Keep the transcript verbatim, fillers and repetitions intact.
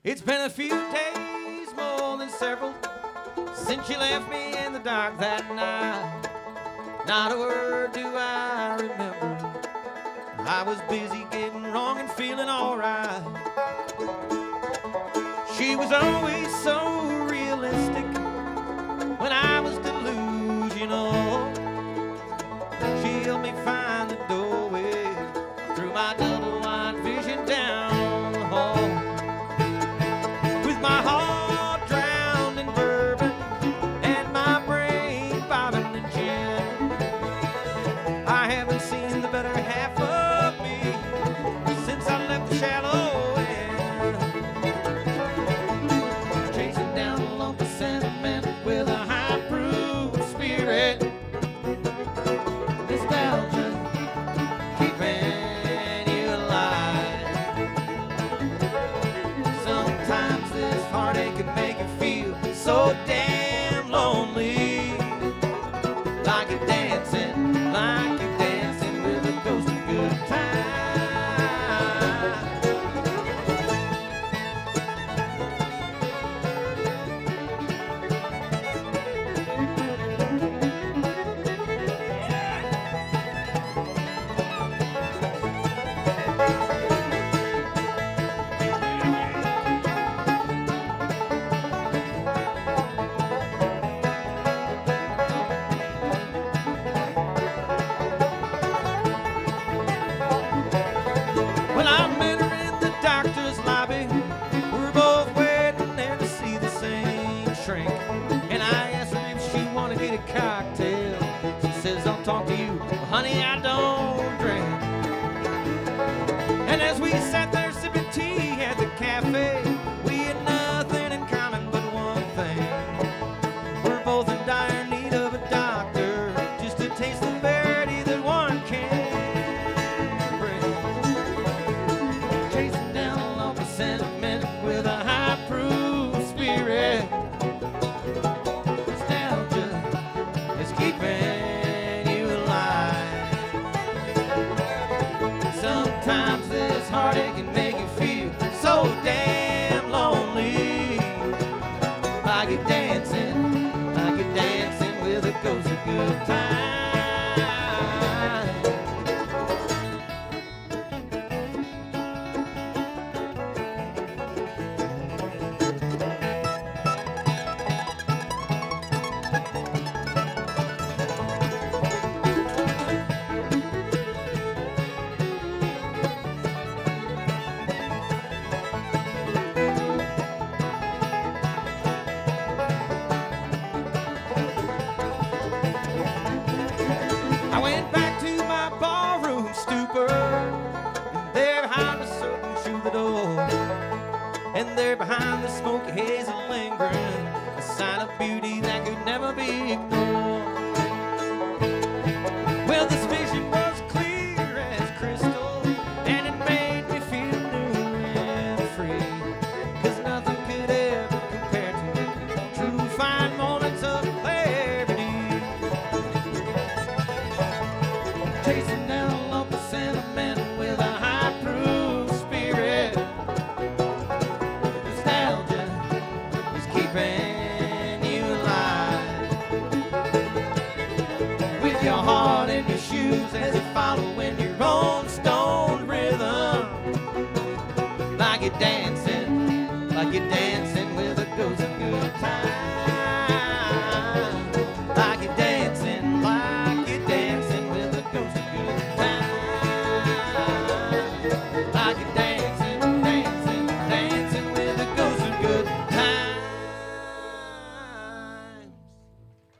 It's been a few days, more than several, since you left me in the dark that night. Not a word do I remember. I was busy getting wrong and feeling alright. She was always so realistic when I was delusional. She helped me find the doorway through my double wide vision down the hall. With my heart drowned in bourbon and my brain bobbing in gin, I haven't seen the better half of me since I left the shallow end. Chasing down a lump of sentiment with a high proof spirit. Nostalgia keeping you alive. Sometimes this heartache can make you feel so damn lonely. Like you're dancing, like you're dancing with a ghost of good time. Well, I met her in the doctor's lobby. We're both waiting there to see the same shrink. And I asked her if she wanted to get a cocktail. She says, I'll talk to you. Well, honey, I don't drink. And as we sat there sipping tea at the cafe, we had nothing in common but one thing. We're both in dire need of a doctor, just to taste the verity that one can bring. Chasing down a lump of sentiment with a high proof spirit. Nostalgia is keeping you alive. Sometimes this heartache can make you feel so damn lonely. Like you're dancing, like you're dancing with a ghost of good time. I went back to my ballroom stupor, and there behind a certain troubadour, and there behind the smoky haze and lingering, a sign of beauty that could never be ignored. Well, this vision was clear as crystal, and it made me feel new and free, 'cause nothing could ever compare to true fine moments of clarity. Chasing down a lump of sentiment with a high proof spirit. Nostalgia is keeping you alive. With your heart in your shoes as you follow in your own stone rhythm. Like you're dancing, like you're dancing with a ghost of good time.